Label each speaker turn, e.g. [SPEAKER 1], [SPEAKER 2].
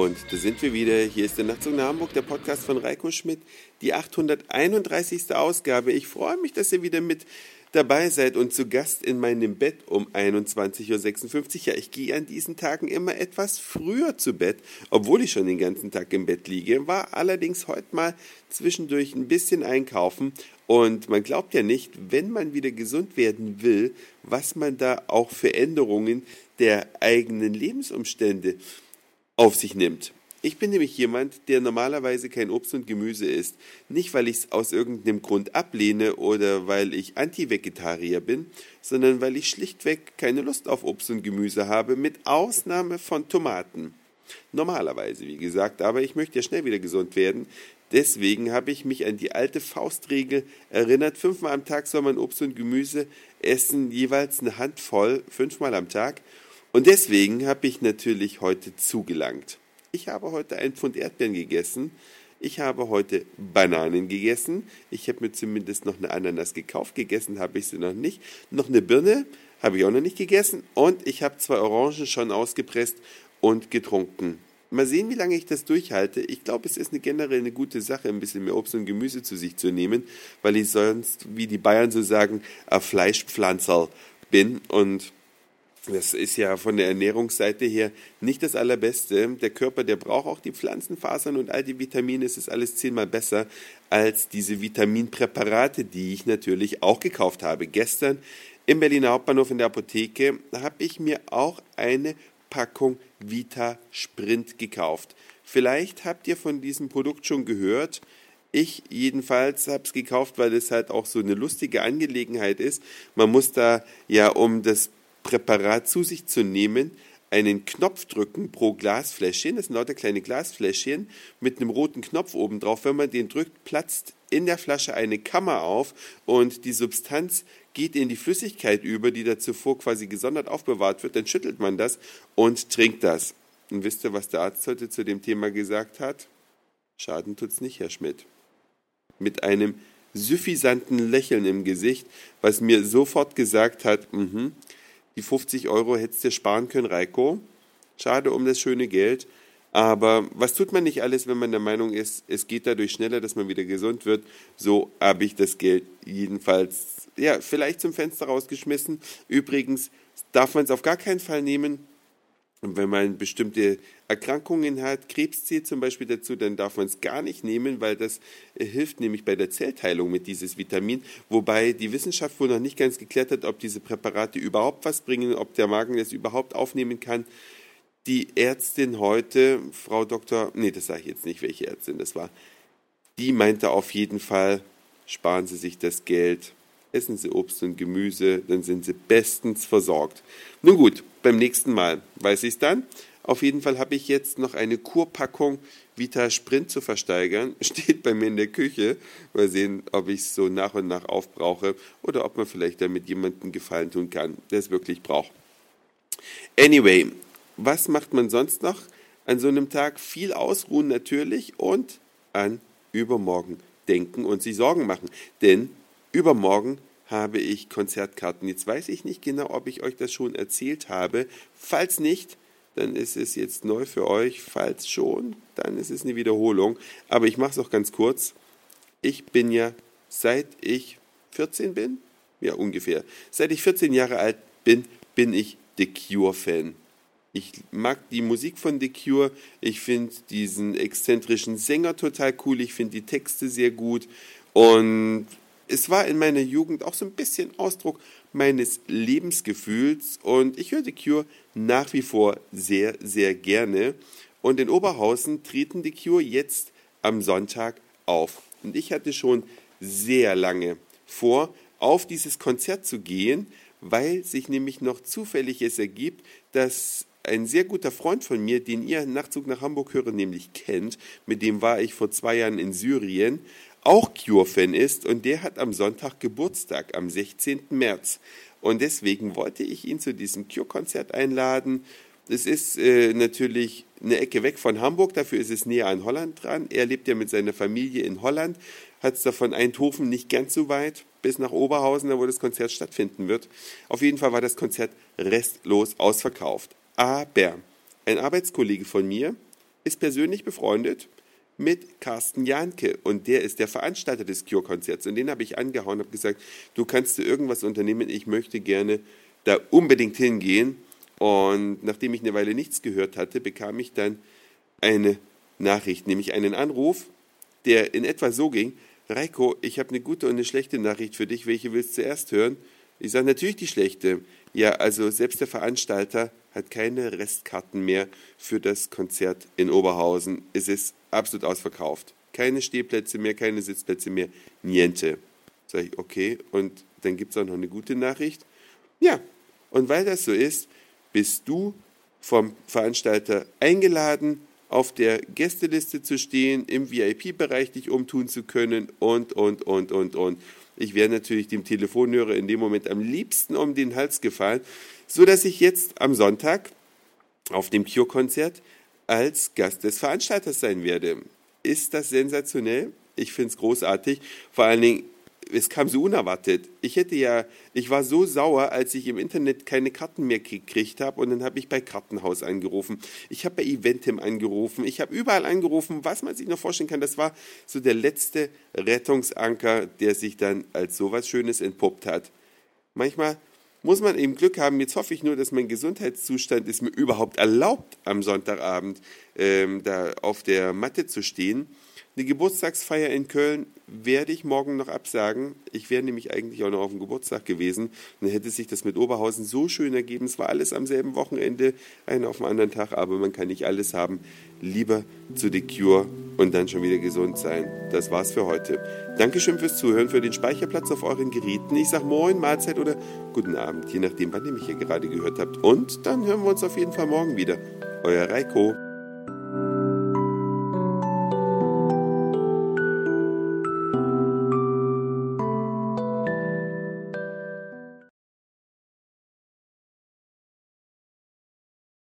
[SPEAKER 1] Und da sind wir wieder. Hier ist der Nachtzug nach Hamburg, der Podcast von Reiko Schmidt, die 831. Ausgabe. Ich freue mich, dass ihr wieder mit dabei seid und zu Gast in meinem Bett um 21.56 Uhr. Ja, ich gehe an diesen Tagen immer etwas früher zu Bett, obwohl ich schon den ganzen Tag im Bett liege, war allerdings heute mal zwischendurch ein bisschen einkaufen und man glaubt ja nicht, wenn man wieder gesund werden will, was man da auch für Änderungen der eigenen Lebensumstände auf sich nimmt. Ich bin nämlich jemand, der normalerweise kein Obst und Gemüse isst. Nicht, weil ich es aus irgendeinem Grund ablehne oder weil ich Anti-Vegetarier bin, sondern weil ich schlichtweg keine Lust auf Obst und Gemüse habe, mit Ausnahme von Tomaten. Normalerweise, wie gesagt, aber ich möchte ja schnell wieder gesund werden. Deswegen habe ich mich an die alte Faustregel erinnert. 5-mal am Tag soll man Obst und Gemüse essen, jeweils eine Handvoll, 5-mal am Tag. Und deswegen habe ich natürlich heute zugelangt. Ich habe heute 1 Pfund Erdbeeren gegessen. Ich habe heute Bananen gegessen. Ich habe mir zumindest noch eine Ananas gekauft. Gegessen habe ich sie noch nicht. Noch eine Birne habe ich auch noch nicht gegessen. Und ich habe 2 Orangen schon ausgepresst und getrunken. Mal sehen, wie lange ich das durchhalte. Ich glaube, es ist generell eine gute Sache, ein bisschen mehr Obst und Gemüse zu sich zu nehmen, weil ich sonst, wie die Bayern so sagen, ein Fleischpflanzerl bin. Und das ist ja von der Ernährungsseite her nicht das Allerbeste. Der Körper, der braucht auch die Pflanzenfasern und all die Vitamine. Es ist alles 10-mal besser als diese Vitaminpräparate, die ich natürlich auch gekauft habe. Gestern im Berliner Hauptbahnhof in der Apotheke habe ich mir auch eine Packung Vita Sprint gekauft. Vielleicht habt ihr von diesem Produkt schon gehört. Ich jedenfalls habe es gekauft, weil es halt auch so eine lustige Angelegenheit ist. Man muss da ja, um das Präparat zu sich zu nehmen, einen Knopf drücken pro Glasfläschchen. Das sind lauter kleine Glasfläschchen mit einem roten Knopf oben drauf. Wenn man den drückt, platzt in der Flasche eine Kammer auf und die Substanz geht in die Flüssigkeit über, die da zuvor quasi gesondert aufbewahrt wird. Dann schüttelt man das und trinkt das. Und wisst ihr, was der Arzt heute zu dem Thema gesagt hat? Schaden tut's nicht, Herr Schmidt. Mit einem suffisanten Lächeln im Gesicht, was mir sofort gesagt hat, die 50 € hättest du sparen können, Reiko. Schade um das schöne Geld. Aber was tut man nicht alles, wenn man der Meinung ist, es geht dadurch schneller, dass man wieder gesund wird? So habe ich das Geld jedenfalls, ja, vielleicht zum Fenster rausgeschmissen. Übrigens darf man es auf gar keinen Fall nehmen. Und wenn man bestimmte Erkrankungen hat, Krebs zählt zum Beispiel dazu, dann darf man es gar nicht nehmen, weil das hilft nämlich bei der Zellteilung mit dieses Vitamin, wobei die Wissenschaft wohl noch nicht ganz geklärt hat, ob diese Präparate überhaupt was bringen, ob der Magen das überhaupt aufnehmen kann. Die Ärztin heute, Frau Doktor, das sage ich jetzt nicht, welche Ärztin das war, die meinte auf jeden Fall, sparen Sie sich das Geld, essen Sie Obst und Gemüse, dann sind Sie bestens versorgt. Nun gut, beim nächsten Mal weiß ich es dann. Auf jeden Fall habe ich jetzt noch eine Kurpackung Vita Sprint zu versteigern. Steht bei mir in der Küche. Mal sehen, ob ich es so nach und nach aufbrauche oder ob man vielleicht damit jemandem Gefallen tun kann, der es wirklich braucht. Anyway, was macht man sonst noch an so einem Tag? Viel ausruhen natürlich und an übermorgen denken und sich Sorgen machen. Denn übermorgen habe ich Konzertkarten. Jetzt weiß ich nicht genau, ob ich euch das schon erzählt habe. Falls nicht, dann ist es jetzt neu für euch. Falls schon, dann ist es eine Wiederholung. Aber ich mache es auch ganz kurz. Ich bin ja, seit ich 14 bin, ja ungefähr, seit ich 14 Jahre alt bin, bin ich The Cure-Fan. Ich mag die Musik von The Cure. Ich finde diesen exzentrischen Sänger total cool. Ich finde die Texte sehr gut. Und es war in meiner Jugend auch so ein bisschen Ausdruck meines Lebensgefühls und ich höre The Cure nach wie vor sehr, sehr gerne. Und in Oberhausen treten The Cure jetzt am Sonntag auf. Und ich hatte schon sehr lange vor, auf dieses Konzert zu gehen, weil sich nämlich noch zufällig es ergibt, dass ein sehr guter Freund von mir, den ihr Nachtzug nach Hamburg höre, nämlich kennt, mit dem war ich vor 2 Jahren in Syrien, auch Cure-Fan ist und der hat am Sonntag Geburtstag, am 16. März. Und deswegen wollte ich ihn zu diesem Cure-Konzert einladen. Es ist natürlich eine Ecke weg von Hamburg, dafür ist es näher an Holland dran. Er lebt ja mit seiner Familie in Holland, hat es da von Eindhoven nicht ganz so weit, bis nach Oberhausen, da wo das Konzert stattfinden wird. Auf jeden Fall war das Konzert restlos ausverkauft. Aber ein Arbeitskollege von mir, ist persönlich befreundet mit Carsten Jahnke und der ist der Veranstalter des Cure-Konzerts und den habe ich angehauen und habe gesagt, du kannst irgendwas unternehmen, ich möchte gerne da unbedingt hingehen und nachdem ich eine Weile nichts gehört hatte, bekam ich dann eine Nachricht, nämlich einen Anruf, der in etwa so ging, Reiko, ich habe eine gute und eine schlechte Nachricht für dich, welche willst du zuerst hören? Ich sage natürlich die schlechte. Ja, also selbst der Veranstalter hat keine Restkarten mehr für das Konzert in Oberhausen. Es ist absolut ausverkauft. Keine Stehplätze mehr, keine Sitzplätze mehr, niente. Sag ich, okay, und dann gibt es auch noch eine gute Nachricht. Ja, und weil das so ist, bist du vom Veranstalter eingeladen, auf der Gästeliste zu stehen, im VIP-Bereich dich umtun zu können und. Ich wäre natürlich dem Telefonhörer in dem Moment am liebsten um den Hals gefallen, sodass ich jetzt am Sonntag auf dem Cure-Konzert als Gast des Veranstalters sein werde. Ist das sensationell? Ich finde es großartig. Vor allen Dingen, es kam so unerwartet. Ich war so sauer, als ich im Internet keine Karten mehr gekriegt habe und dann habe ich bei Kartenhaus angerufen. Ich habe bei Eventim angerufen. Ich habe überall angerufen, was man sich noch vorstellen kann. Das war so der letzte Rettungsanker, der sich dann als sowas Schönes entpuppt hat. Manchmal muss man eben Glück haben. Jetzt hoffe ich nur, dass mein Gesundheitszustand es mir überhaupt erlaubt, am Sonntagabend da auf der Matte zu stehen. Die Geburtstagsfeier in Köln werde ich morgen noch absagen. Ich wäre nämlich eigentlich auch noch auf dem Geburtstag gewesen. Dann hätte sich das mit Oberhausen so schön ergeben. Es war alles am selben Wochenende, einer auf dem anderen Tag, aber man kann nicht alles haben. Lieber zu The Cure und dann schon wieder gesund sein. Das war's für heute. Dankeschön fürs Zuhören, für den Speicherplatz auf euren Geräten. Ich sag Moin, Mahlzeit oder guten Abend, je nachdem, wann ihr mich hier gerade gehört habt. Und dann hören wir uns auf jeden Fall morgen wieder. Euer Reiko.